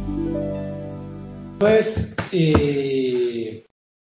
Pues, y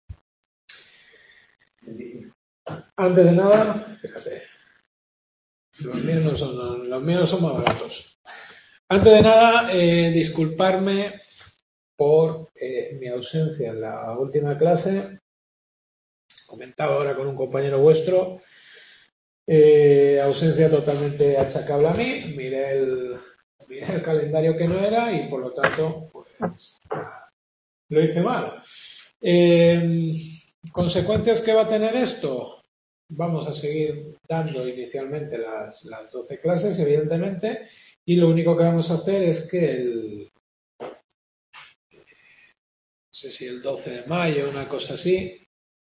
antes de nada, fíjate, los míos son más baratos. Antes de nada, disculparme por mi ausencia en la última clase. Comentaba ahora con un compañero vuestro, ausencia totalmente achacable a mí. Miré el calendario que no era y por lo tanto, pues, lo hice mal. ¿Consecuencias que va a tener esto? Vamos a seguir dando inicialmente las 12 clases, evidentemente, y lo único que vamos a hacer es que no sé si el 12 de mayo, una cosa así,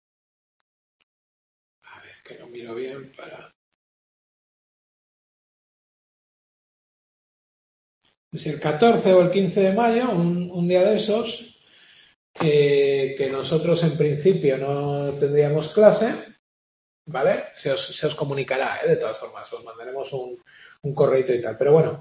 a ver, que lo miro bien para... Si el 14 o el 15 de mayo, un día de esos, que nosotros en principio no tendríamos clase, ¿vale? Se os comunicará, de todas formas, os mandaremos un correo y tal. Pero bueno,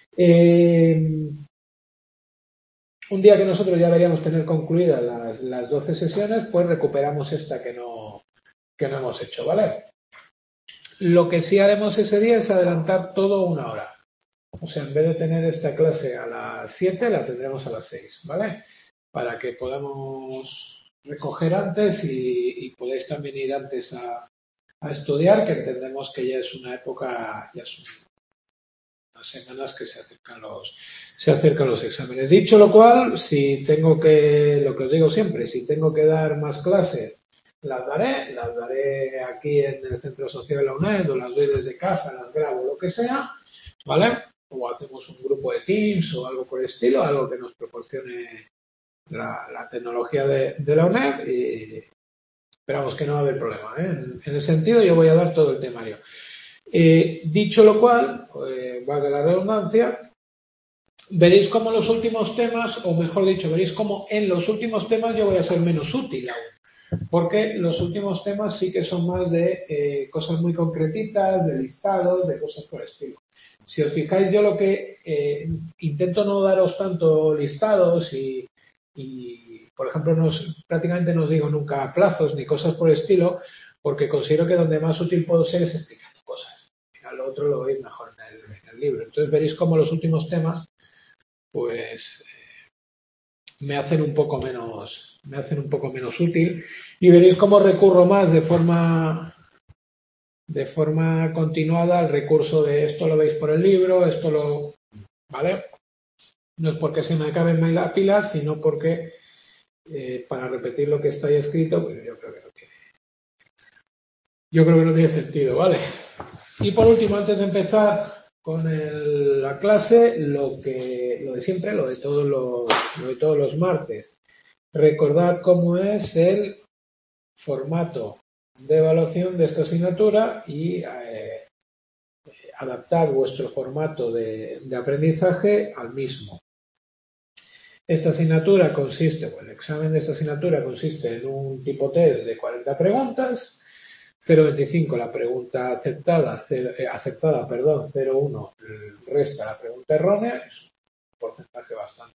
un día que nosotros ya deberíamos tener concluidas las 12 sesiones, pues recuperamos esta que no hemos hecho, ¿vale? Lo que sí haremos ese día es adelantar todo una hora. O sea, en vez de tener esta clase a las 7, la tendremos a las 6, ¿vale? Para que podamos recoger antes y podáis también ir antes a estudiar, que entendemos que ya es una época, ya son unas semanas que se acercan los exámenes. Dicho lo cual, si tengo que, lo que os digo siempre, si tengo que dar más clases, las daré aquí en el Centro Social de la UNED o las doy desde casa, las grabo, lo que sea, ¿vale? O hacemos un grupo de Teams o algo por el estilo, algo que nos proporcione la tecnología de la UNED y esperamos que no va a haber problema, ¿eh? En el sentido, yo voy a dar todo el temario. Dicho lo cual, valga la redundancia, veréis cómo los últimos temas, o mejor dicho, veréis cómo en los últimos temas yo voy a ser menos útil aún, porque los últimos temas sí que son más de cosas muy concretitas, de listados, de cosas por el estilo. Si os fijáis, yo lo que intento no daros tanto listados y por ejemplo, prácticamente no os digo nunca plazos ni cosas por el estilo, porque considero que donde más útil puedo ser es explicando cosas. Al otro lo veis mejor en el libro. Entonces veréis cómo los últimos temas, pues, me hacen un poco menos útil y veréis cómo recurro más de forma continuada al recurso de esto lo veis por el libro, ¿vale? No es porque se me acaben las pilas, sino porque para repetir lo que está ahí escrito, pues yo creo que no tiene sentido, ¿vale? Y por último, antes de empezar con la clase, lo de siempre, lo de todos los martes. Recordad cómo es el formato de evaluación de esta asignatura y adaptar vuestro formato de aprendizaje al mismo. Esta asignatura el examen de esta asignatura consiste en un tipo test de 40 preguntas, 0,25 la pregunta aceptada, 0,1 resta la pregunta errónea, es un porcentaje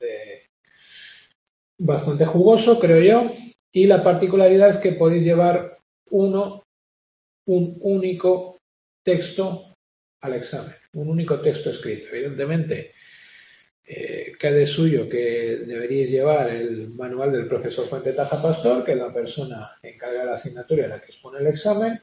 bastante jugoso, creo yo, y la particularidad es que podéis llevar un único texto al examen, un único texto escrito. Evidentemente, quede suyo que deberíais llevar el manual del profesor Fuente Taja Pastor, que es la persona encargada de la asignatura en la que expone el examen.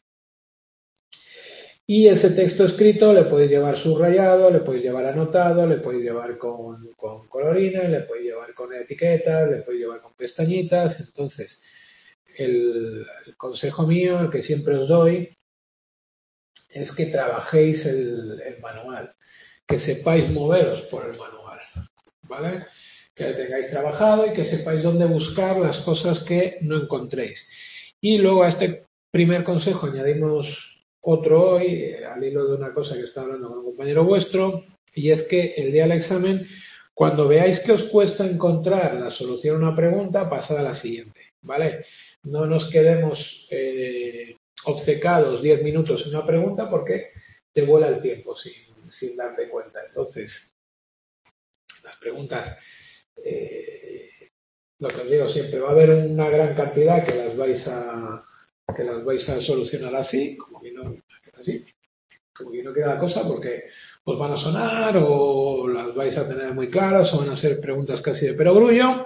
Y ese texto escrito le podéis llevar subrayado, le podéis llevar anotado, le podéis llevar con colorines, le podéis llevar con etiquetas, le podéis llevar con pestañitas. Entonces, el consejo mío, el que siempre os doy, es que trabajéis el manual, que sepáis moveros por el manual, ¿vale? Que lo tengáis trabajado y que sepáis dónde buscar las cosas que no encontréis. Y luego a este primer consejo añadimos otro hoy, al hilo de una cosa que estaba hablando con un compañero vuestro, y es que el día del examen, cuando veáis que os cuesta encontrar la solución a una pregunta, pasad a la siguiente, ¿vale? No nos quedemos obcecados 10 minutos en una pregunta porque te vuela el tiempo sin darte cuenta. Entonces, las preguntas lo que os digo siempre, va a haber una gran cantidad que las vais a solucionar así, como que no queda la cosa, porque os van a sonar o las vais a tener muy claras o van a ser preguntas casi de perogrullo.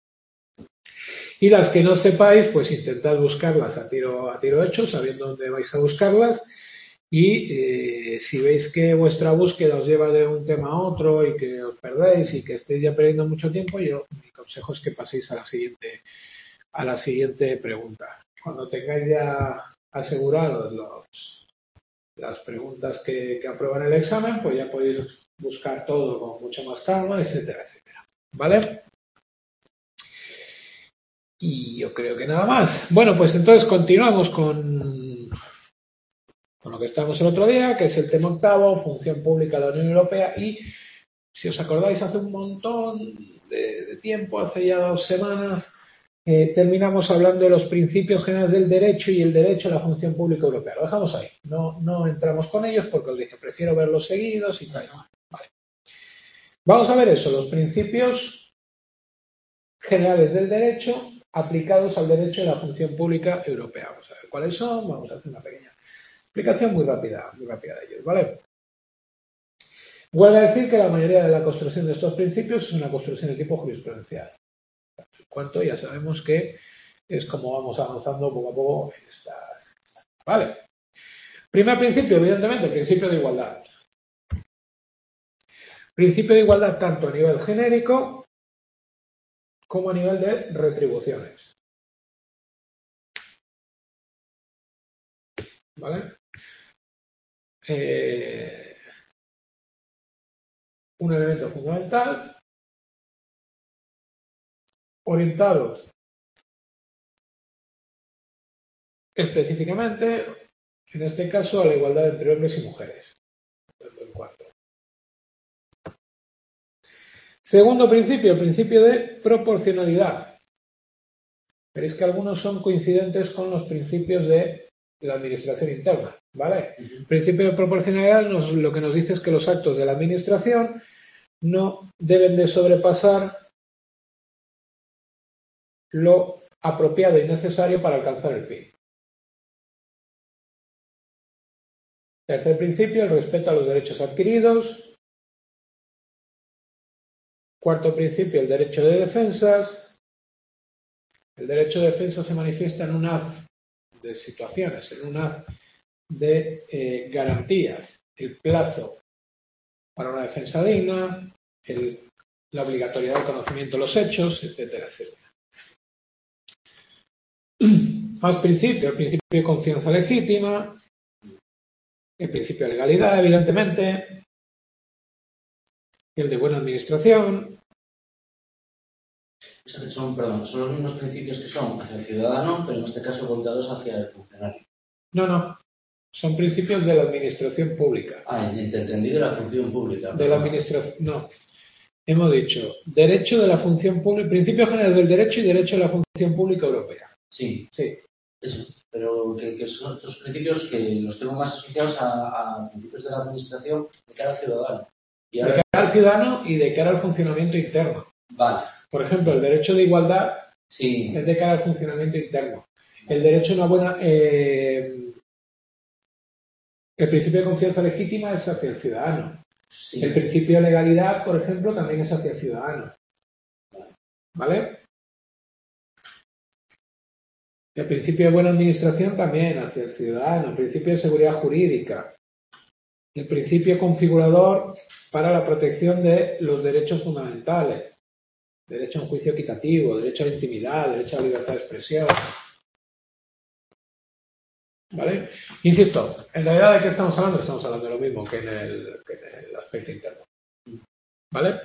Y las que no sepáis, pues intentad buscarlas a tiro hecho, sabiendo dónde vais a buscarlas. Y si veis que vuestra búsqueda os lleva de un tema a otro y que os perdéis y que estéis ya perdiendo mucho tiempo, mi consejo es que paséis a la siguiente pregunta. Cuando tengáis ya asegurados las preguntas que aprueban el examen, pues ya podéis buscar todo con mucha más calma, etcétera, etcétera. ¿Vale? Y yo creo que nada más. Bueno, pues entonces continuamos con lo que estábamos el otro día, que es el tema octavo, función pública de la Unión Europea. Y si os acordáis, hace un montón de tiempo, hace ya 2 semanas, terminamos hablando de los principios generales del derecho y el derecho a la función pública europea. Lo dejamos ahí. No entramos con ellos porque os dije, prefiero verlos seguidos y tal. Vale. Vamos a ver eso, los principios generales del derecho aplicados al derecho de la función pública europea. Vamos a ver cuáles son, vamos a hacer una pequeña explicación muy rápida de ellos, ¿vale? Vuelvo a decir que la mayoría de la construcción de estos principios es una construcción de tipo jurisprudencial. En cuanto ya sabemos que es como vamos avanzando poco a poco en estas. ¿Vale? Primer principio, evidentemente, principio de igualdad. Principio de igualdad tanto a nivel genérico como a nivel de retribuciones. ¿Vale? Un elemento fundamental orientados específicamente, en este caso, a la igualdad entre hombres y mujeres. Segundo principio, el principio de proporcionalidad. Veréis que algunos son coincidentes con los principios de la administración interna, ¿vale? El principio de proporcionalidad lo que nos dice es que los actos de la administración no deben de sobrepasar lo apropiado y necesario para alcanzar el fin. Tercer principio, el respeto a los derechos adquiridos. Cuarto principio, el derecho de defensas. El derecho de defensa se manifiesta en un haz de situaciones, en un haz de garantías, el plazo para una defensa digna, la obligatoriedad de conocimiento de los hechos, etcétera, etcétera. Más principios, el principio de confianza legítima, el principio de legalidad, evidentemente, el de buena administración. Son los mismos principios que son hacia el ciudadano, pero en este caso voltados hacia el funcionario. No. Son principios de la administración pública. Entendido la función pública. De la administración. No. Hemos dicho derecho de la función pública, principio general del derecho y derecho de la función pública europea. Sí. Eso. Pero que son estos principios que los tengo más asociados a principios de la administración de cara al ciudadano. De cara al ciudadano y de cara al funcionamiento interno. Vale. Por ejemplo, el derecho de igualdad es de cara al funcionamiento interno. El derecho a una buena... el principio de confianza legítima es hacia el ciudadano. Sí. El principio de legalidad, por ejemplo, también es hacia el ciudadano. ¿Vale? El principio de buena administración también hacia el ciudadano. El principio de seguridad jurídica. El principio configurador para la protección de los derechos fundamentales. Derecho a un juicio equitativo, derecho a la intimidad, derecho a la libertad de expresión. ¿Vale? Insisto, en realidad ¿de qué estamos hablando? Estamos hablando de lo mismo que en el aspecto interno. ¿Vale?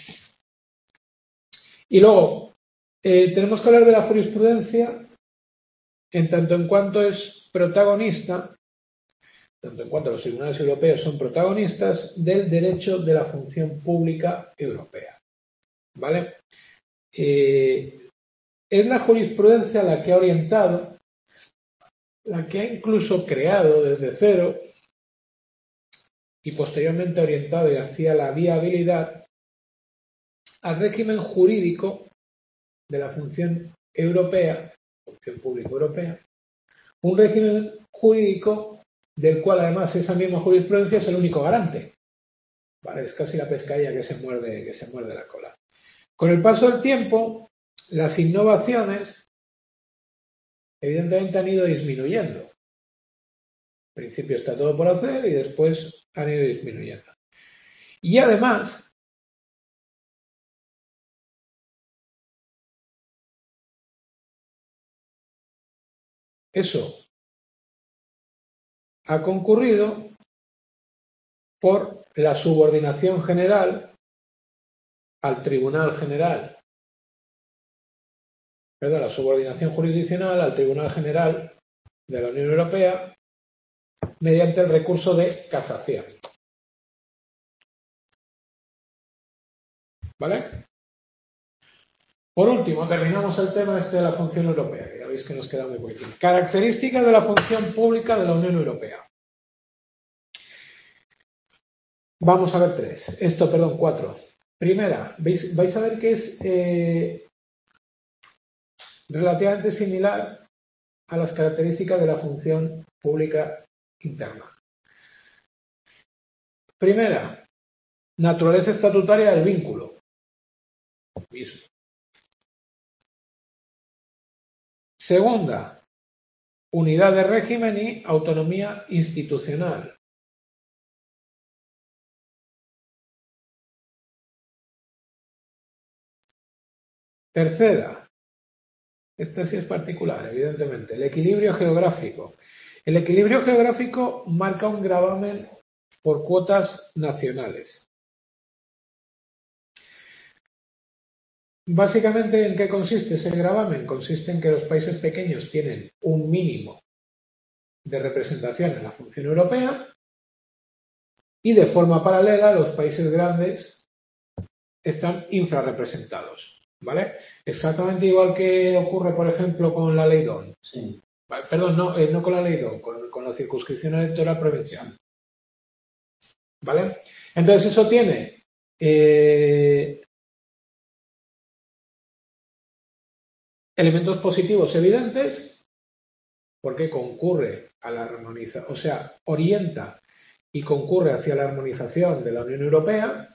Y luego, tenemos que hablar de la jurisprudencia en tanto en cuanto es protagonista, tanto en cuanto los tribunales europeos son protagonistas del derecho de la función pública europea. ¿Vale? Es la jurisprudencia la que ha orientado, la que ha incluso creado desde cero y posteriormente orientado hacia la viabilidad al régimen jurídico de la función europea, función pública europea, un régimen jurídico del cual además esa misma jurisprudencia es el único garante. ¿Vale? Es casi la pescadilla que se muerde la cola. Con el paso del tiempo, las innovaciones evidentemente han ido disminuyendo. Al principio está todo por hacer y después han ido disminuyendo. Y además, eso ha concurrido por la subordinación general al Tribunal General, perdón, la subordinación jurisdiccional al Tribunal General de la Unión Europea mediante el recurso de casación. ¿Vale? Por último, terminamos el tema de la función europea, que ya veis que nos queda muy poquito. Características de la función pública de la Unión Europea. Vamos a ver cuatro. Primera, vais a ver que es relativamente similar a las características de la función pública interna. Primera, naturaleza estatutaria del vínculo. Mismo. Segunda, unidad de régimen y autonomía institucional. Tercera, esta sí es particular, evidentemente, el equilibrio geográfico. El equilibrio geográfico marca un gravamen por cuotas nacionales. Básicamente, ¿en qué consiste ese gravamen? Consiste en que los países pequeños tienen un mínimo de representación en la función europea y de forma paralela los países grandes están infrarrepresentados. ¿Vale? Exactamente igual que ocurre, por ejemplo, con la ley DON. Sí. Perdón, no con la ley DON, con la circunscripción electoral provincial. ¿Vale? Entonces eso tiene elementos positivos evidentes porque concurre a la armonización, o sea, orienta y concurre hacia la armonización de la Unión Europea.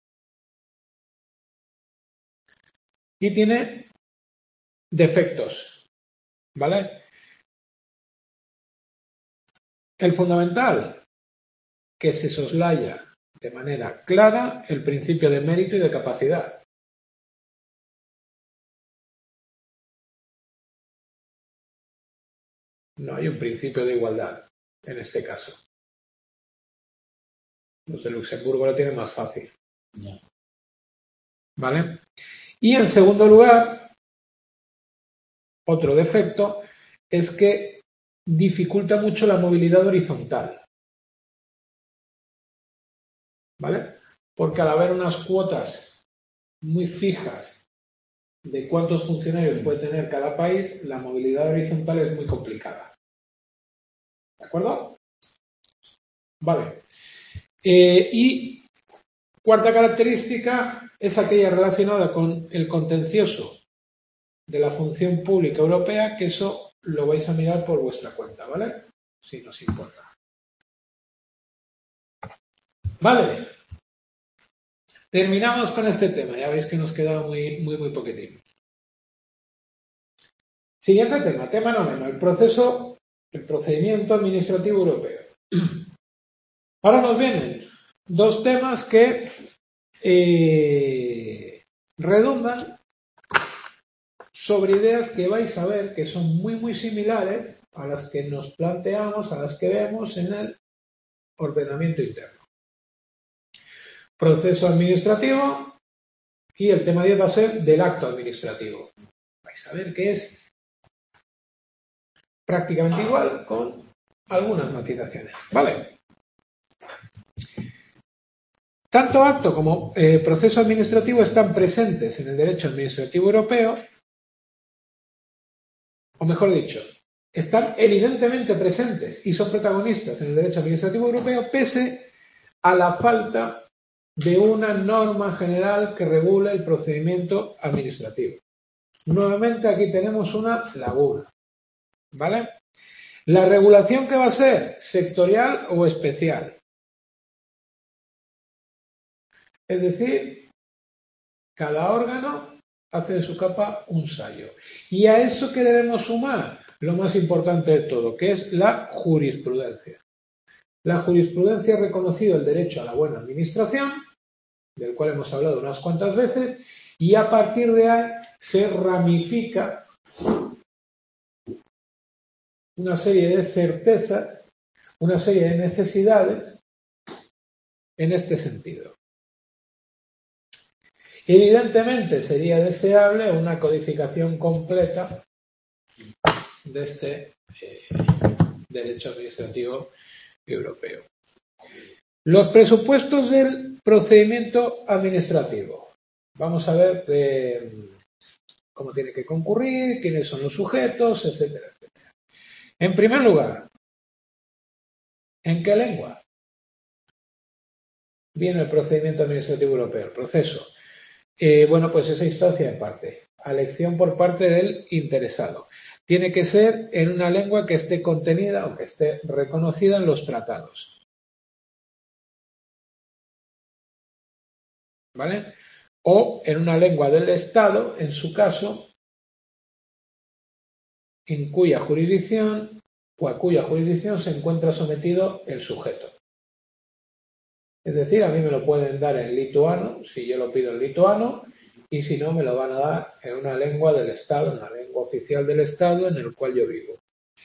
Y tiene defectos, ¿vale? El fundamental, que se soslaya de manera clara el principio de mérito y de capacidad. No hay un principio de igualdad en este caso. Los de Luxemburgo lo tienen más fácil. ¿Vale? Y en segundo lugar, otro defecto es que dificulta mucho la movilidad horizontal. ¿Vale? Porque al haber unas cuotas muy fijas de cuántos funcionarios puede tener cada país, la movilidad horizontal es muy complicada. ¿De acuerdo? Vale. Y cuarta característica es aquella relacionada con el contencioso de la función pública europea, que eso lo vais a mirar por vuestra cuenta, ¿vale? Si nos importa. Vale. Terminamos con este tema. Ya veis que nos queda muy poquitín. Siguiente tema, tema noveno, el procedimiento administrativo europeo. Ahora nos vienen dos temas que redundan sobre ideas que vais a ver que son muy similares a las que nos planteamos, a las que vemos en el ordenamiento interno. Proceso administrativo y el tema 10 va a ser del acto administrativo. Vais a ver que es prácticamente igual con algunas matizaciones. ¿Vale? Tanto acto como proceso administrativo están presentes en el derecho administrativo europeo, o mejor dicho, están evidentemente presentes y son protagonistas en el derecho administrativo europeo pese a la falta de una norma general que regule el procedimiento administrativo. Nuevamente aquí tenemos una laguna, ¿vale? La regulación que va a ser sectorial o especial. Es decir, cada órgano hace de su capa un sayo. Y a eso que debemos sumar lo más importante de todo, que es la jurisprudencia. La jurisprudencia ha reconocido el derecho a la buena administración, del cual hemos hablado unas cuantas veces, y a partir de ahí se ramifica una serie de certezas, una serie de necesidades en este sentido. Evidentemente sería deseable una codificación completa de este derecho administrativo europeo. Los presupuestos del procedimiento administrativo. Vamos a ver cómo tiene que concurrir, quiénes son los sujetos, etcétera, etcétera. En primer lugar, ¿en qué lengua viene el procedimiento administrativo europeo? El proceso. Bueno, pues esa instancia de parte. Elección por parte del interesado. Tiene que ser en una lengua que esté contenida o que esté reconocida en los tratados. ¿Vale? O en una lengua del Estado, en su caso, en cuya jurisdicción o a cuya jurisdicción se encuentra sometido el sujeto. Es decir, a mí me lo pueden dar en lituano, si yo lo pido en lituano, y si no, me lo van a dar en una lengua del Estado, en una lengua oficial del Estado en el cual yo vivo.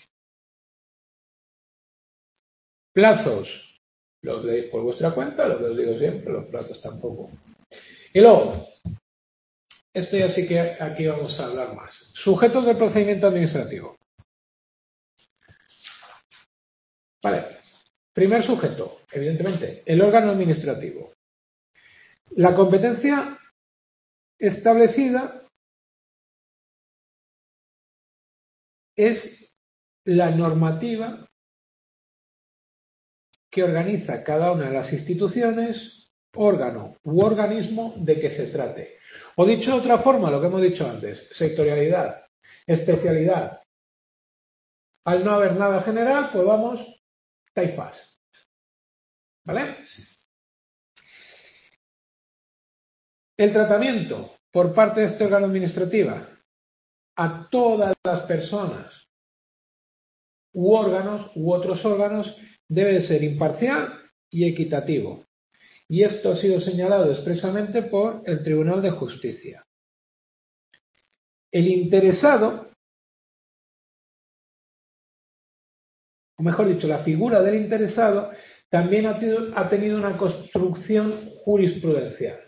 Plazos. Los leéis por vuestra cuenta, lo que os digo siempre, los plazos tampoco. Y luego, esto ya sí que aquí vamos a hablar más. Sujetos del procedimiento administrativo. Vale. Primer sujeto, evidentemente, el órgano administrativo. La competencia establecida es la normativa que organiza cada una de las instituciones, órgano u organismo de que se trate. O dicho de otra forma, lo que hemos dicho antes, sectorialidad, especialidad. Al no haber nada general, pues vamos, taifas. ¿Vale? El tratamiento por parte de este órgano administrativo a todas las personas u órganos u otros órganos debe ser imparcial y equitativo. Y esto ha sido señalado expresamente por el Tribunal de Justicia. El interesado, o mejor dicho, la figura del interesado, también ha tenido una construcción jurisprudencial.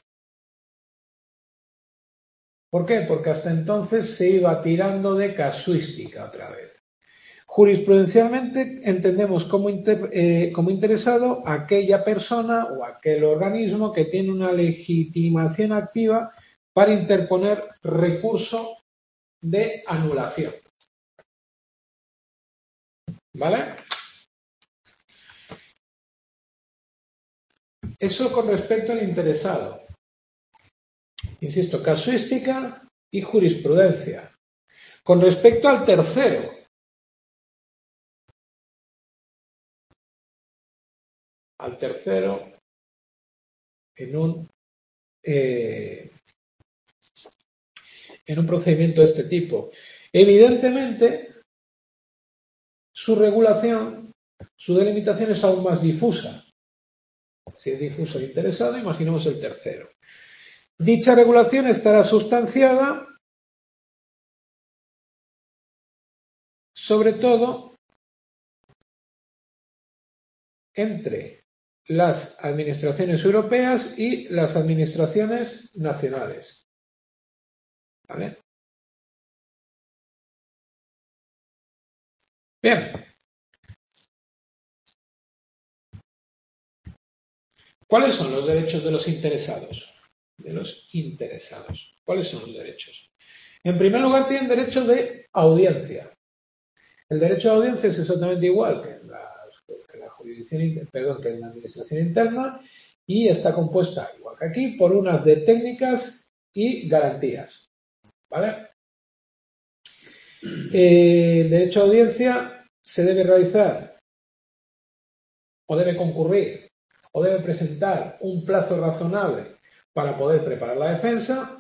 ¿Por qué? Porque hasta entonces se iba tirando de casuística otra vez. Jurisprudencialmente entendemos como interesado aquella persona o aquel organismo que tiene una legitimación activa para interponer recurso de anulación. ¿Vale? Eso con respecto al interesado. Insisto, casuística y jurisprudencia. Con respecto al tercero, en un procedimiento de este tipo. Evidentemente, su regulación, su delimitación es aún más difusa. Si es difuso e interesado, imaginemos el tercero. Dicha regulación estará sustanciada sobre todo entre las administraciones europeas y las administraciones nacionales. ¿Vale? Bien. ¿Cuáles son los derechos de los interesados? ¿Cuáles son los derechos? En primer lugar, tienen derecho de audiencia. El derecho de audiencia es exactamente igual que en la jurisdicción, que en la administración interna, y está compuesta, igual que aquí, por unas de técnicas y garantías. ¿Vale? El derecho a audiencia se debe realizar o debe concurrir o debe presentar un plazo razonable para poder preparar la defensa.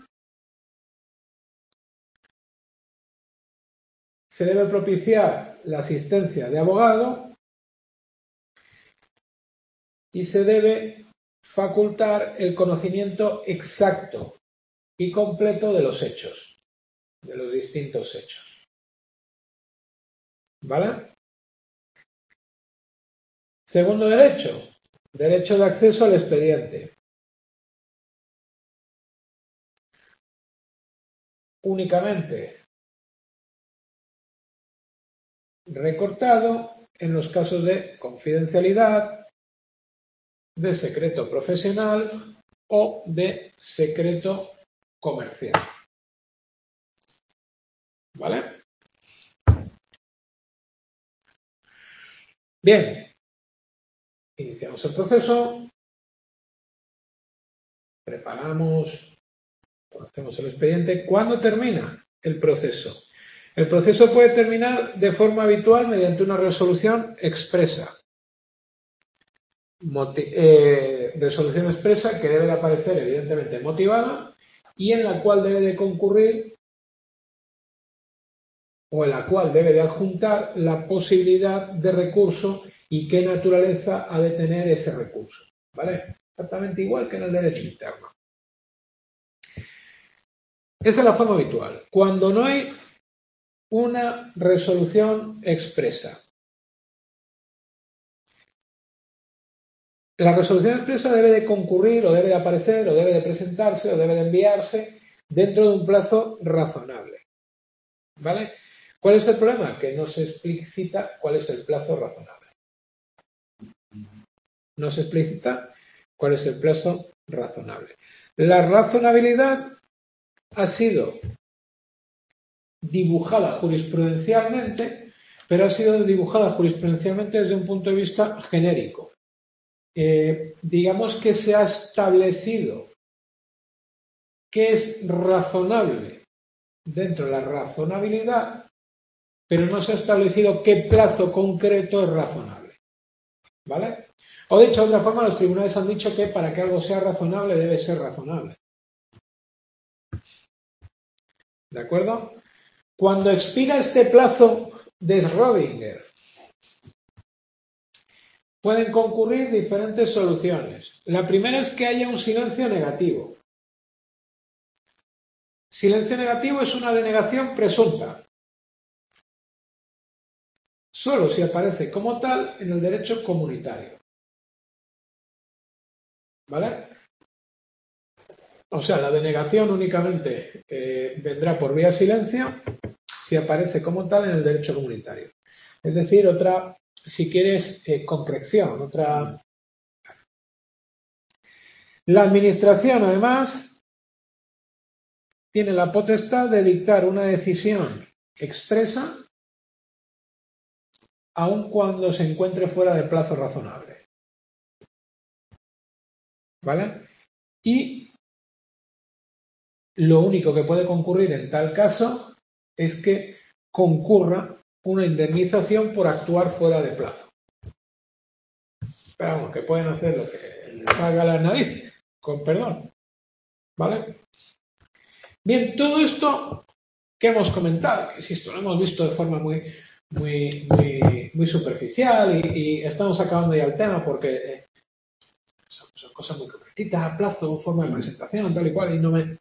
Se debe propiciar la asistencia de abogado y se debe facultar el conocimiento exacto y completo de los hechos, de los distintos hechos. ¿Vale? Segundo derecho, derecho de acceso al expediente. Únicamente recortado en los casos de confidencialidad, de secreto profesional o de secreto comercial. ¿Vale? Bien, iniciamos el proceso, preparamos, hacemos el expediente. ¿Cuándo termina el proceso? El proceso puede terminar de forma habitual mediante una resolución expresa. Resolución expresa que debe de aparecer evidentemente motivada y en la cual debe de concurrir o en la cual debe de adjuntar la posibilidad de recurso y qué naturaleza ha de tener ese recurso. ¿Vale? Exactamente igual que en el derecho interno. Esa es la forma habitual. Cuando no hay una resolución expresa. La resolución expresa debe de concurrir o debe de aparecer o debe de presentarse o debe de enviarse dentro de un plazo razonable. ¿Vale? ¿Cuál es el problema? Que no se explicita cuál es el plazo razonable. No se explicita cuál es el plazo razonable. La razonabilidad ha sido dibujada jurisprudencialmente, pero ha sido dibujada jurisprudencialmente desde un punto de vista genérico. Digamos que se ha establecido que es razonable dentro de la razonabilidad, pero no se ha establecido qué plazo concreto es razonable. ¿Vale? O dicho de otra forma, los tribunales han dicho que para que algo sea razonable debe ser razonable. ¿De acuerdo? Cuando expira este plazo de Schrödinger, pueden concurrir diferentes soluciones. La primera es que haya un silencio negativo. Silencio negativo es una denegación presunta. Solo si aparece como tal en el derecho comunitario. ¿Vale? O sea, la denegación únicamente vendrá por vía silencio si aparece como tal en el derecho comunitario. Es decir, otra, si quieres, concreción, otra. La administración, además, tiene la potestad de dictar una decisión expresa aun cuando se encuentre fuera de plazo razonable. ¿Vale? Y lo único que puede concurrir en tal caso es que concurra una indemnización por actuar fuera de plazo. Pero vamos, que pueden hacer lo que les haga las narices, con perdón. ¿Vale? Bien, todo esto que hemos comentado, que insisto, lo hemos visto de forma muy superficial y estamos acabando ya el tema porque son cosas muy concretitas, plazo, forma de presentación, tal y cual, y no me...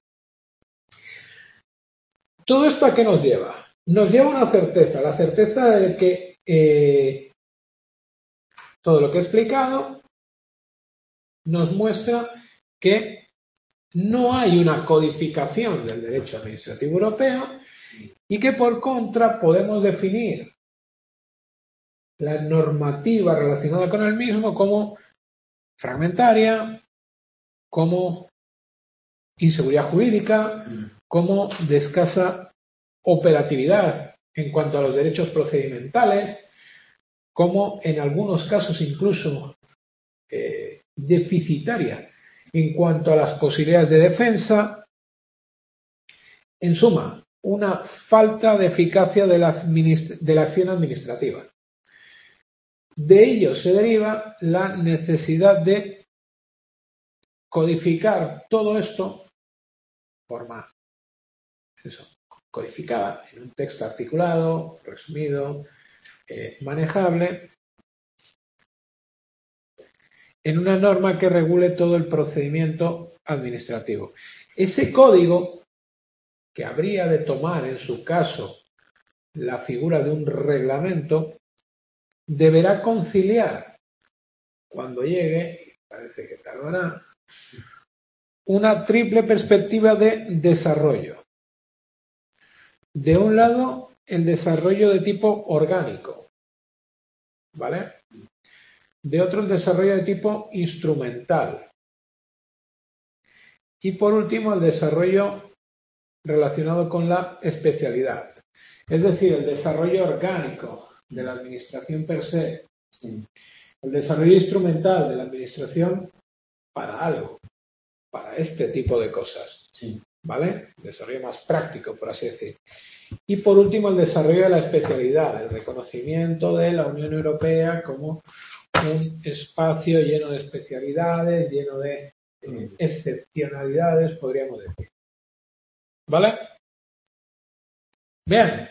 ¿Todo esto a qué nos lleva? Nos lleva una certeza, la certeza de que todo lo que he explicado nos muestra que no hay una codificación del derecho administrativo europeo y que por contra podemos definir la normativa relacionada con el mismo como fragmentaria, como inseguridad jurídica, como de escasa operatividad en cuanto a los derechos procedimentales, como en algunos casos incluso deficitaria en cuanto a las posibilidades de defensa. En suma, una falta de eficacia de la acción administrativa. De ello se deriva la necesidad de codificar todo esto de forma codificada en un texto articulado, resumido, manejable, en una norma que regule todo el procedimiento administrativo. Ese código, que habría de tomar en su caso la figura de un reglamento, deberá conciliar, cuando llegue, parece que tardará, una triple perspectiva de desarrollo. De un lado, el desarrollo de tipo orgánico, ¿vale? De otro, el desarrollo de tipo instrumental. Y por último, el desarrollo relacionado con la especialidad. Es decir, el desarrollo orgánico de la administración per se, el desarrollo instrumental de la administración para algo, para este tipo de cosas, ¿vale? El desarrollo más práctico, por así decir. Y por último, el desarrollo de la especialidad, el reconocimiento de la Unión Europea como un espacio lleno de especialidades, lleno de excepcionalidades, podríamos decir. ¿Vale? Bien.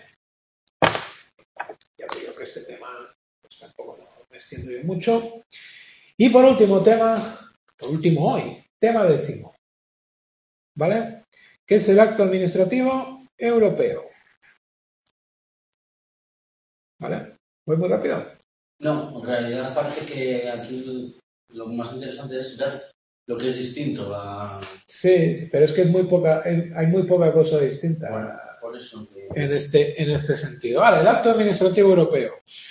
Ya digo que este tema pues, tampoco me extiendo yo mucho. Y por último hoy, tema 10. ¿Vale? Que es el acto administrativo europeo. ¿Vale? ¿Voy muy rápido? No, en realidad parece que aquí lo más interesante es ver lo que es distinto a... Sí, pero es que hay muy poca cosa distinta. Bueno, por eso que... en este sentido. Vale, el acto administrativo europeo.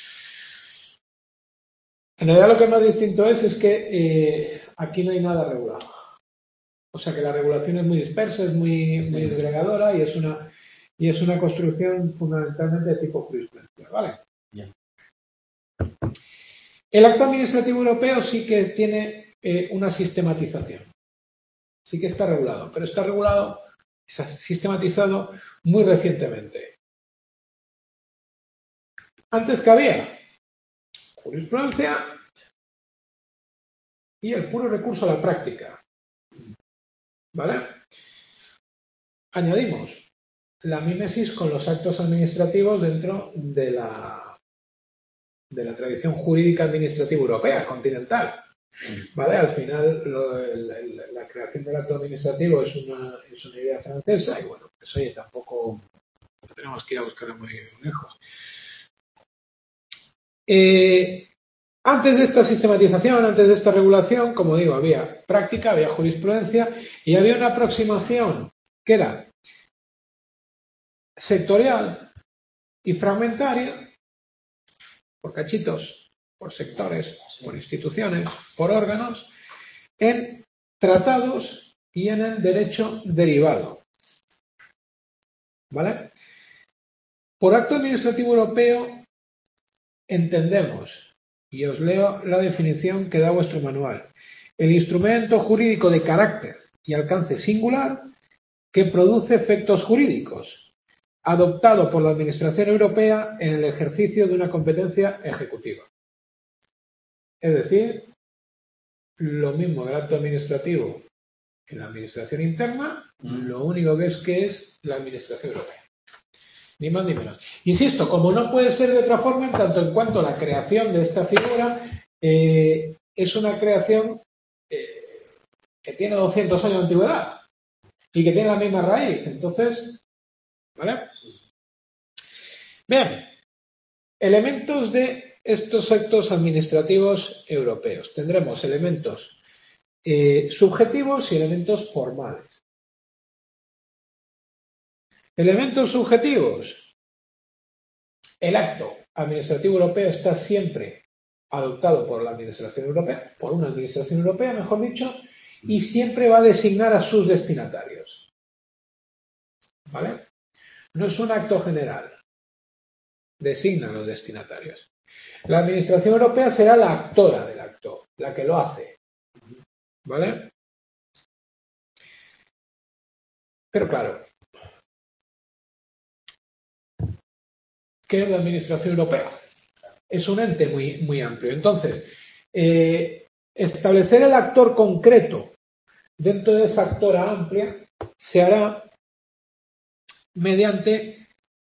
En realidad lo que más distinto es que aquí no hay nada regulado. O sea que la regulación es muy dispersa, es muy desgregadora y es una construcción fundamentalmente de tipo jurisprudencia, ¿vale? Yeah. El acto administrativo europeo sí que tiene una sistematización. Sí que está regulado, pero está sistematizado muy recientemente. Antes que había jurisprudencia y el puro recurso a la práctica. ¿Vale? Añadimos la mímesis con los actos administrativos dentro de la tradición jurídica administrativa europea, continental. ¿Vale? Al final, la creación del acto administrativo es una idea francesa y bueno, pues oye, tampoco tenemos que ir a buscarla muy lejos. Antes de esta sistematización, antes de esta regulación, como digo, había práctica, había jurisprudencia y había una aproximación que era sectorial y fragmentaria, por cachitos, por sectores, por instituciones, por órganos, en tratados y en el derecho derivado. ¿Vale? Por acto administrativo europeo entendemos, y os leo la definición que da vuestro manual, el instrumento jurídico de carácter y alcance singular que produce efectos jurídicos, adoptado por la Administración Europea en el ejercicio de una competencia ejecutiva. Es decir, lo mismo del acto administrativo en la Administración interna, lo único que es la Administración Europea. Ni más ni menos. Insisto, como no puede ser de otra forma, en tanto en cuanto la creación de esta figura es una creación que tiene 200 años de antigüedad y que tiene la misma raíz. Entonces, ¿vale? Bien, elementos de estos actos administrativos europeos. Tendremos elementos subjetivos y elementos formales. Elementos subjetivos. El acto administrativo europeo está siempre adoptado por la Administración Europea, por una Administración Europea, mejor dicho, y siempre va a designar a sus destinatarios. ¿Vale? No es un acto general. Designa a los destinatarios. La Administración Europea será la actora del acto, la que lo hace. ¿Vale? Pero claro, ¿qué es la Administración Europea? Es un ente muy, muy amplio. Entonces, establecer el actor concreto dentro de esa actora amplia se hará mediante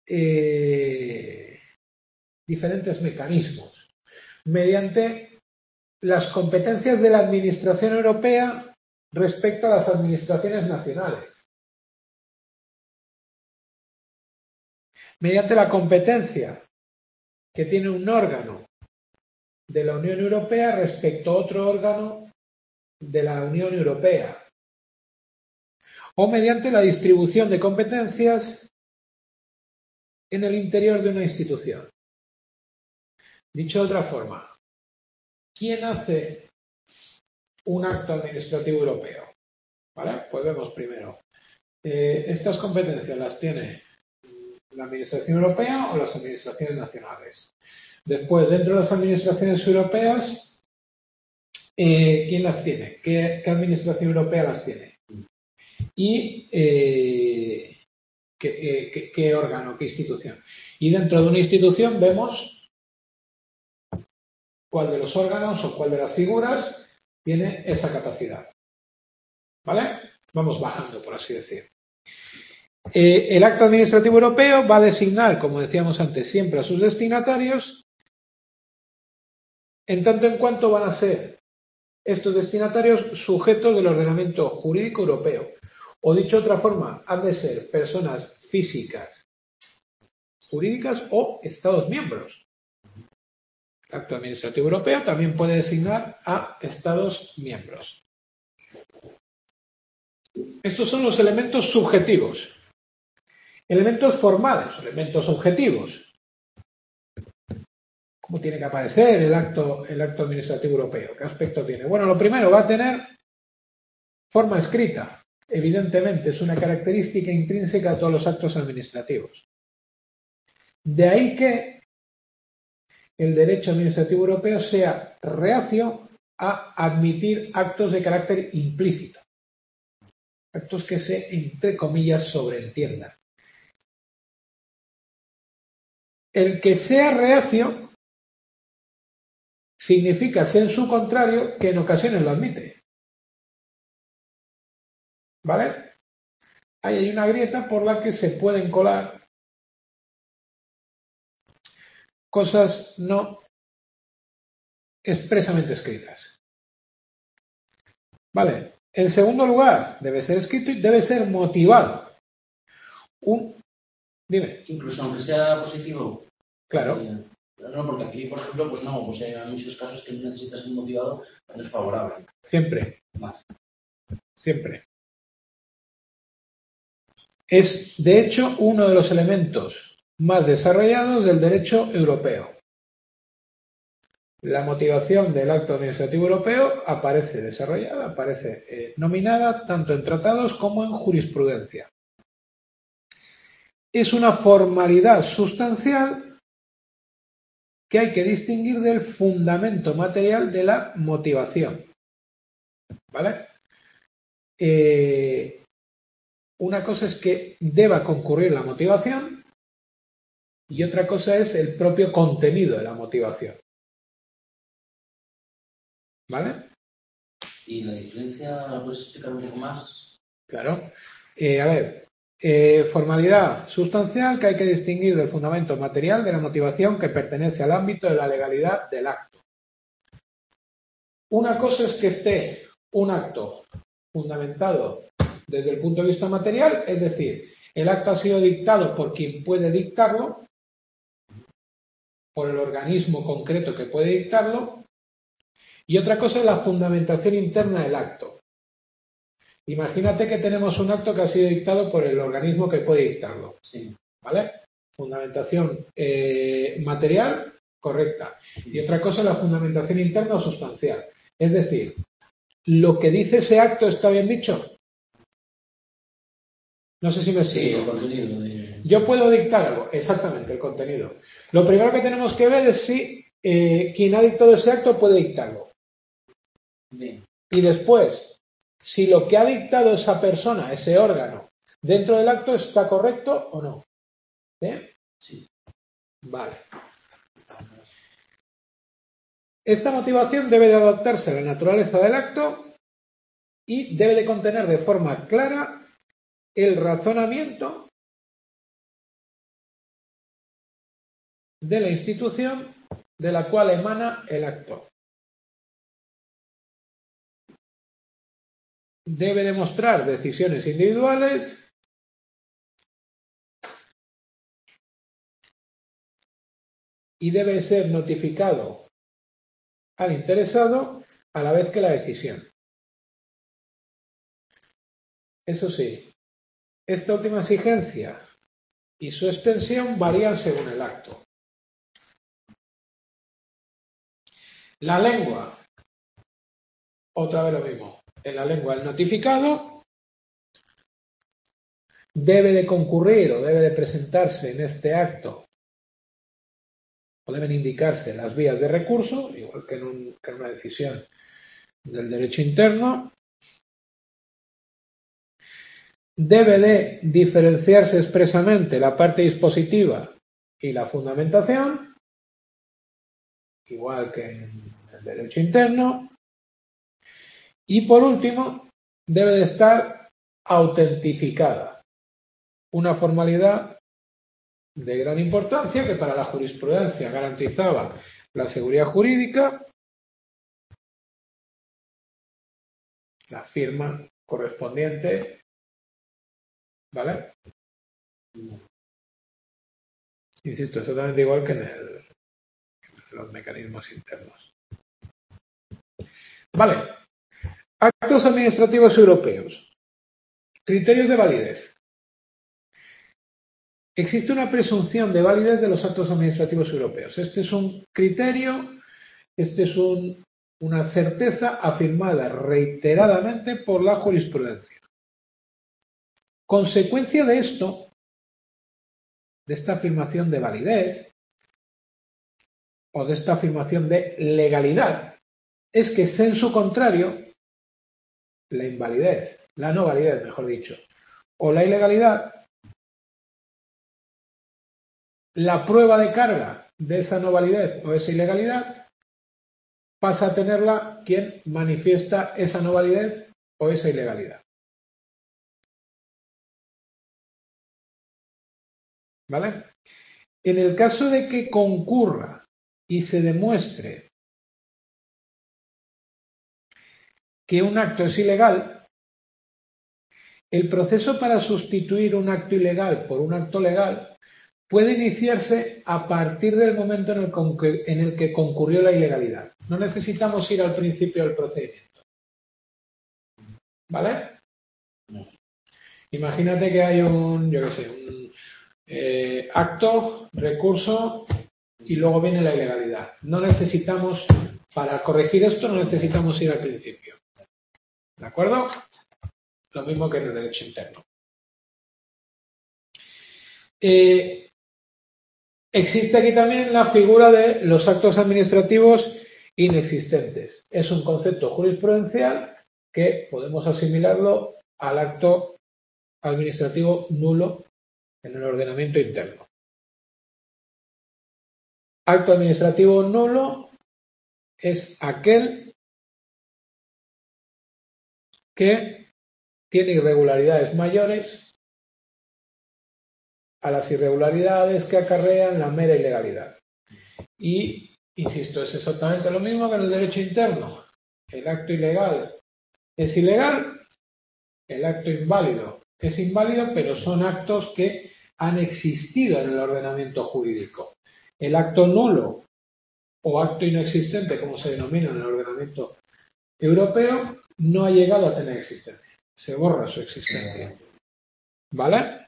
diferentes mecanismos, mediante las competencias de la Administración Europea respecto a las administraciones nacionales, mediante la competencia que tiene un órgano de la Unión Europea respecto a otro órgano de la Unión Europea, o mediante la distribución de competencias en el interior de una institución. Dicho de otra forma, ¿quién hace un acto administrativo europeo? ¿Vale? Pues vemos primero. Estas competencias las tiene la Administración Europea o las administraciones nacionales. Después, dentro de las administraciones europeas, ¿quién las tiene? ¿Qué administración europea las tiene? Y ¿qué órgano, qué institución? Y dentro de una institución vemos cuál de los órganos o cuál de las figuras tiene esa capacidad. ¿Vale? Vamos bajando, por así decir. El acto administrativo europeo va a designar, como decíamos antes, siempre a sus destinatarios, en tanto en cuanto van a ser estos destinatarios sujetos del ordenamiento jurídico europeo. O dicho de otra forma, han de ser personas físicas, jurídicas o Estados miembros. El acto administrativo europeo también puede designar a Estados miembros. Estos son los elementos subjetivos. Elementos formales, elementos objetivos. ¿Cómo tiene que aparecer el acto administrativo europeo? ¿Qué aspecto tiene? Bueno, lo primero va a tener forma escrita. Evidentemente, es una característica intrínseca a todos los actos administrativos. De ahí que el derecho administrativo europeo sea reacio a admitir actos de carácter implícito. Actos que se, entre comillas, sobreentiendan. El que sea reacio significa, en su contrario, que en ocasiones lo admite. ¿Vale? Ahí hay una grieta por la que se pueden colar cosas no expresamente escritas. ¿Vale? En segundo lugar, debe ser escrito y debe ser motivado. Dime. Incluso aunque sea positivo. Claro. No, porque aquí, por ejemplo, pues no, pues hay muchos casos que necesitas ser motivado cuando es favorable. Siempre. Más. Siempre. Es, de hecho, uno de los elementos más desarrollados del derecho europeo. La motivación del acto administrativo europeo aparece desarrollada, aparece nominada tanto en tratados como en jurisprudencia. Es una formalidad sustancial que hay que distinguir del fundamento material de la motivación. ¿Vale? Una cosa es que deba concurrir la motivación y otra cosa es el propio contenido de la motivación. ¿Vale? ¿Y la diferencia la puedes explicar un poco más? Claro. A ver, formalidad sustancial que hay que distinguir del fundamento material de la motivación que pertenece al ámbito de la legalidad del acto. Una cosa es que esté un acto fundamentado desde el punto de vista material, es decir, el acto ha sido dictado por quien puede dictarlo, por el organismo concreto que puede dictarlo, y otra cosa es la fundamentación interna del acto. Imagínate que tenemos un acto que ha sido dictado por el organismo que puede dictarlo. Sí. ¿Vale? Fundamentación material correcta. Y otra cosa es la fundamentación interna o sustancial. Es decir, ¿lo que dice ese acto está bien dicho? No sé si me explico. Sí, el contenido. Yo puedo dictar algo, exactamente, el contenido. Lo primero que tenemos que ver es si quien ha dictado ese acto puede dictarlo. Bien. Y después, si lo que ha dictado esa persona, ese órgano, dentro del acto está correcto o no. ¿Bien? Sí. Vale. Esta motivación debe de adaptarse a la naturaleza del acto y debe de contener de forma clara el razonamiento de la institución de la cual emana el acto. Debe demostrar decisiones individuales y debe ser notificado al interesado a la vez que la decisión. Eso sí, esta última exigencia y su extensión varían según el acto. La lengua, otra vez lo mismo. En la lengua, el notificado debe de concurrir o debe de presentarse en este acto, o deben indicarse las vías de recurso, igual que en una decisión del derecho interno. Debe de diferenciarse expresamente la parte dispositiva y la fundamentación, igual que en el derecho interno. Y por último, debe de estar autentificada, una formalidad de gran importancia que para la jurisprudencia garantizaba la seguridad jurídica, la firma correspondiente, ¿vale? Insisto, exactamente igual que en los mecanismos internos. Vale. Actos administrativos europeos. Criterios de validez. Existe una presunción de validez de los actos administrativos europeos. Este es un criterio, este es una certeza afirmada reiteradamente por la jurisprudencia. Consecuencia de esto, de esta afirmación de validez, o de esta afirmación de legalidad, es que sensu contrario, la invalidez, la no validez, mejor dicho, o la ilegalidad, la prueba de carga de esa no validez o esa ilegalidad pasa a tenerla quien manifiesta esa no validez o esa ilegalidad. ¿Vale? En el caso de que concurra y se demuestre que un acto es ilegal, el proceso para sustituir un acto ilegal por un acto legal puede iniciarse a partir del momento en el que concurrió la ilegalidad. No necesitamos ir al principio del procedimiento. ¿Vale? No. Imagínate que hay un acto, recurso y luego viene la ilegalidad. No necesitamos, para corregir esto, no necesitamos ir al principio. ¿De acuerdo? Lo mismo que en el derecho interno. Existe aquí también la figura de los actos administrativos inexistentes. Es un concepto jurisprudencial que podemos asimilarlo al acto administrativo nulo en el ordenamiento interno. Acto administrativo nulo es aquel que tiene irregularidades mayores a las irregularidades que acarrean la mera ilegalidad. Y, insisto, es exactamente lo mismo que en el derecho interno. El acto ilegal es ilegal, el acto inválido es inválido, pero son actos que han existido en el ordenamiento jurídico. El acto nulo o acto inexistente, como se denomina en el ordenamiento europeo, no ha llegado a tener existencia. Se borra su existencia. ¿Vale?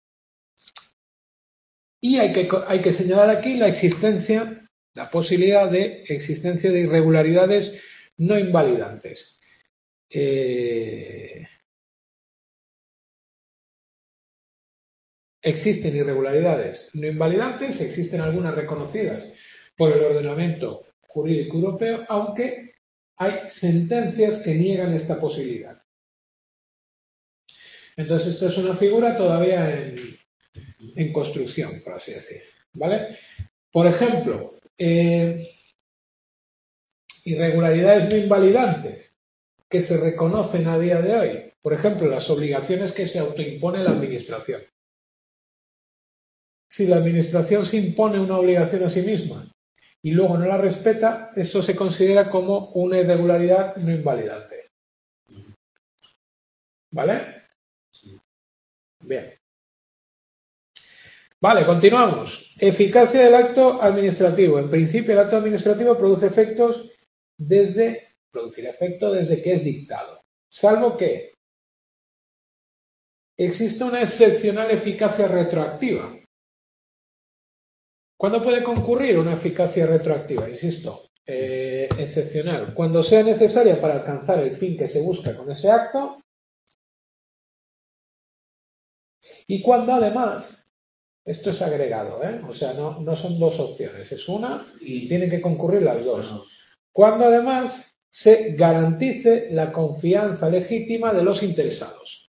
Y hay que señalar aquí la existencia, la posibilidad de existencia de irregularidades no invalidantes. Existen irregularidades no invalidantes, existen algunas reconocidas por el ordenamiento jurídico europeo, aunque hay sentencias que niegan esta posibilidad. Entonces, esto es una figura todavía en construcción, por así decir. ¿Vale? Por ejemplo, irregularidades no invalidantes que se reconocen a día de hoy. Por ejemplo, las obligaciones que se autoimpone la Administración. Si la Administración se impone una obligación a sí misma y luego no la respeta, eso se considera como una irregularidad no invalidante. ¿Vale? Bien. Vale, continuamos. Eficacia del acto administrativo. En principio, el acto administrativo produce efectos producir efecto desde que es dictado. Salvo que existe una excepcional eficacia retroactiva. ¿Cuándo puede concurrir una eficacia retroactiva? Insisto, excepcional. Cuando sea necesaria para alcanzar el fin que se busca con ese acto y cuando además, esto es agregado, o sea, no son dos opciones, es una y tienen que concurrir las dos. Cuando además se garantice la confianza legítima de los interesados.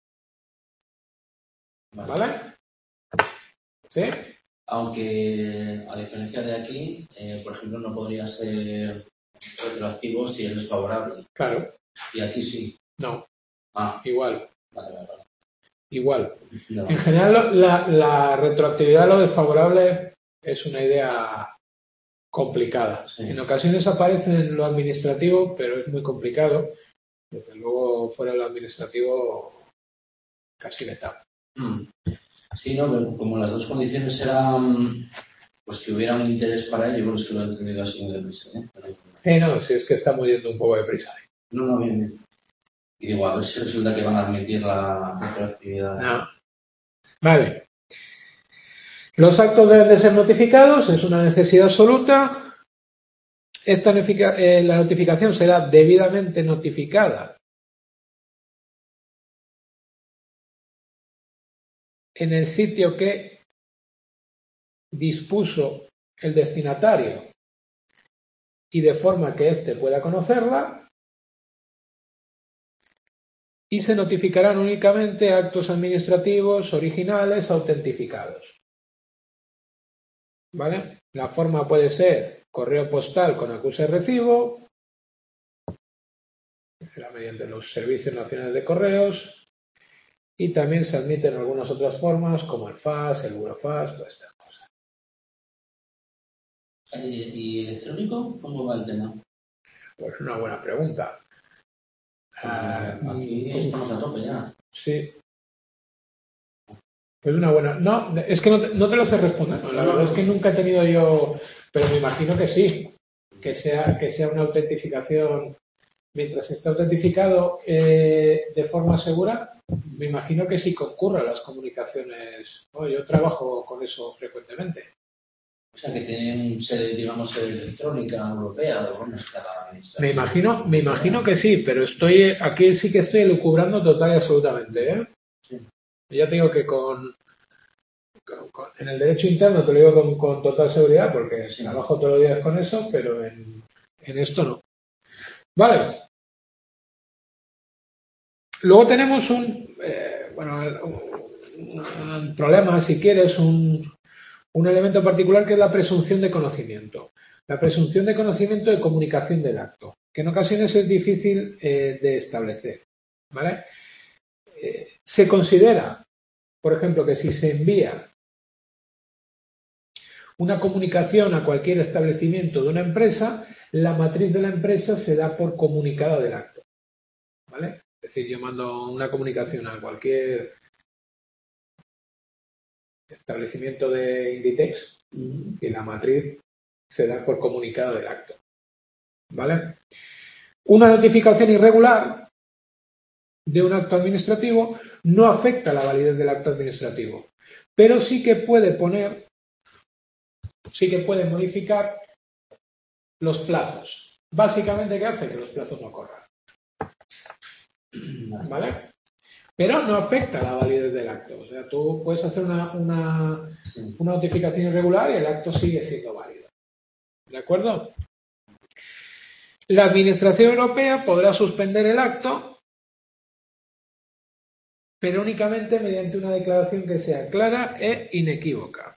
¿Vale? ¿Sí? Aunque, a diferencia de aquí, por ejemplo, no podría ser retroactivo si es desfavorable. Claro. Y aquí sí. No. Ah. Igual. Vale. Igual. No. En general, la retroactividad, lo desfavorable, es una idea complicada. Sí. En ocasiones aparece en lo administrativo, pero es muy complicado. Desde luego, fuera de lo administrativo, casi letal. Sí, no, pero como las dos condiciones eran pues que hubiera un interés para ello, bueno, es que lo he entendido así muy deprisa. No, si es que estamos yendo un poco deprisa. No, bien. Y digo, a ver si resulta que van a admitir la retroactividad. No. Vale. Los actos deben de ser notificados, es una necesidad absoluta. La notificación será debidamente notificada en el sitio que dispuso el destinatario y de forma que éste pueda conocerla, y se notificarán únicamente actos administrativos originales autentificados. ¿Vale? La forma puede ser correo postal con acuse de recibo, será mediante los servicios nacionales de correos, y también se admiten algunas otras formas como el fax, el burofax, todas estas cosas. ¿Y electrónico? ¿Cómo va el tema? Pues una buena pregunta. Aquí estamos a tope ya. Sí. Pues una buena. No, es que no te lo sé responder. La verdad es que nunca he tenido yo, pero me imagino que sí, que sea una autentificación. Mientras esté autentificado de forma segura, me imagino que sí concurra las comunicaciones. Yo trabajo con eso frecuentemente. O sea, que tienen sede, digamos, sede electrónica europea, o cómo está la administración. Me imagino que sí, pero aquí sí que estoy elucubrando total y absolutamente, Sí. Ya te digo que en el derecho interno te lo digo con total seguridad, porque sí, trabajo todos los días con eso, pero en esto no. Vale. Luego tenemos un problema, si quieres, un elemento particular que es la presunción de conocimiento. La presunción de conocimiento de comunicación del acto, que en ocasiones es difícil de establecer. ¿Vale? Se considera, por ejemplo, que si se envía una comunicación a cualquier establecimiento de una empresa, la matriz de la empresa se da por comunicada del acto. ¿Vale? Es decir, yo mando una comunicación a cualquier establecimiento de Inditex y la matriz se da por comunicado del acto. ¿Vale? Una notificación irregular de un acto administrativo no afecta la validez del acto administrativo, pero sí que puede modificar los plazos. Básicamente, ¿qué hace? Que los plazos no corran. ¿Vale? Pero no afecta la validez del acto. O sea, tú puedes hacer una notificación irregular y el acto sigue siendo válido. ¿De acuerdo? La Administración Europea podrá suspender el acto, pero únicamente mediante una declaración que sea clara e inequívoca.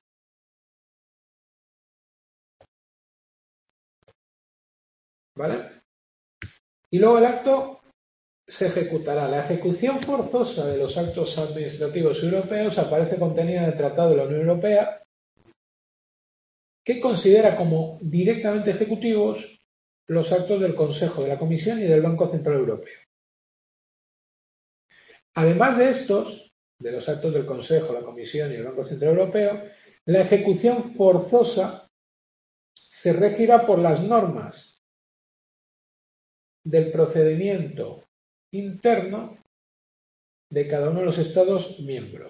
¿Vale? Y luego el acto se ejecutará. La ejecución forzosa de los actos administrativos europeos aparece contenida en el Tratado de la Unión Europea, que considera como directamente ejecutivos los actos del Consejo, de la Comisión y del Banco Central Europeo. Además de estos, de los actos del Consejo, la Comisión y el Banco Central Europeo, la ejecución forzosa se regirá por las normas del procedimiento interno de cada uno de los Estados miembros.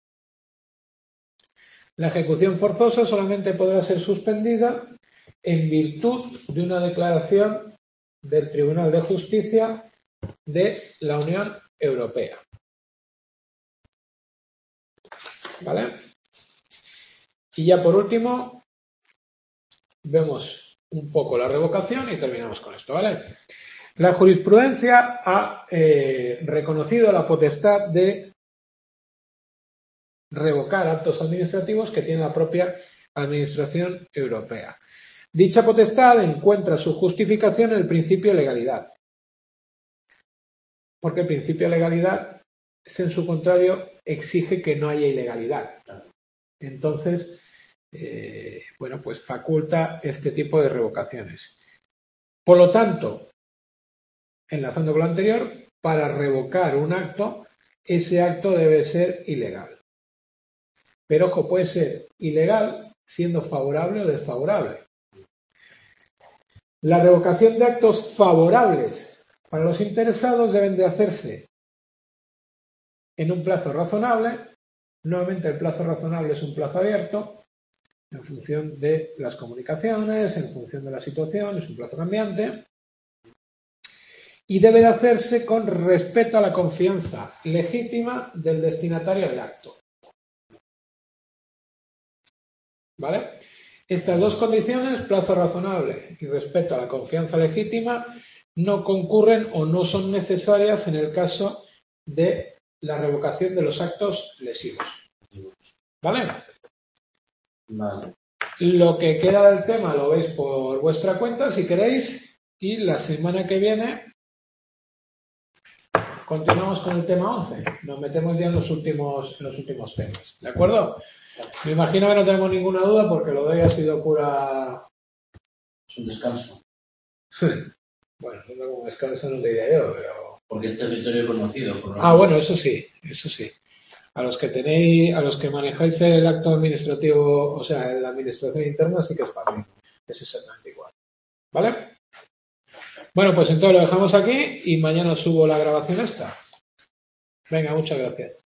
La ejecución forzosa solamente podrá ser suspendida en virtud de una declaración del Tribunal de Justicia de la Unión Europea. ¿Vale? Y ya por último, vemos un poco la revocación y terminamos con esto, ¿vale? La jurisprudencia ha reconocido la potestad de revocar actos administrativos que tiene la propia Administración Europea. Dicha potestad encuentra su justificación en el principio de legalidad, porque el principio de legalidad, en su contrario, exige que no haya ilegalidad. Entonces, bueno, pues faculta este tipo de revocaciones. Por lo tanto, enlazando con lo anterior, para revocar un acto, ese acto debe ser ilegal. Pero, ojo, puede ser ilegal siendo favorable o desfavorable. La revocación de actos favorables para los interesados deben de hacerse en un plazo razonable. Nuevamente, el plazo razonable es un plazo abierto en función de las comunicaciones, en función de la situación, es un plazo cambiante. Y debe de hacerse con respeto a la confianza legítima del destinatario del acto. ¿Vale? Estas dos condiciones, plazo razonable y respeto a la confianza legítima, no concurren o no son necesarias en el caso de la revocación de los actos lesivos. ¿Vale? Vale. Lo que queda del tema lo veis por vuestra cuenta si queréis, y la semana que viene continuamos con el tema 11. Nos metemos ya en los últimos temas. ¿De acuerdo? Me imagino que no tenemos ninguna duda porque lo de hoy ha sido pura... Es un descanso. Bueno, no como descanso no te diría yo, pero... Porque es territorio conocido. Por bueno, eso sí. A los que manejáis el acto administrativo, o sea, la administración interna sí que es fácil. Es exactamente igual. ¿Vale? Bueno, pues entonces lo dejamos aquí y mañana subo la grabación esta. Venga, muchas gracias.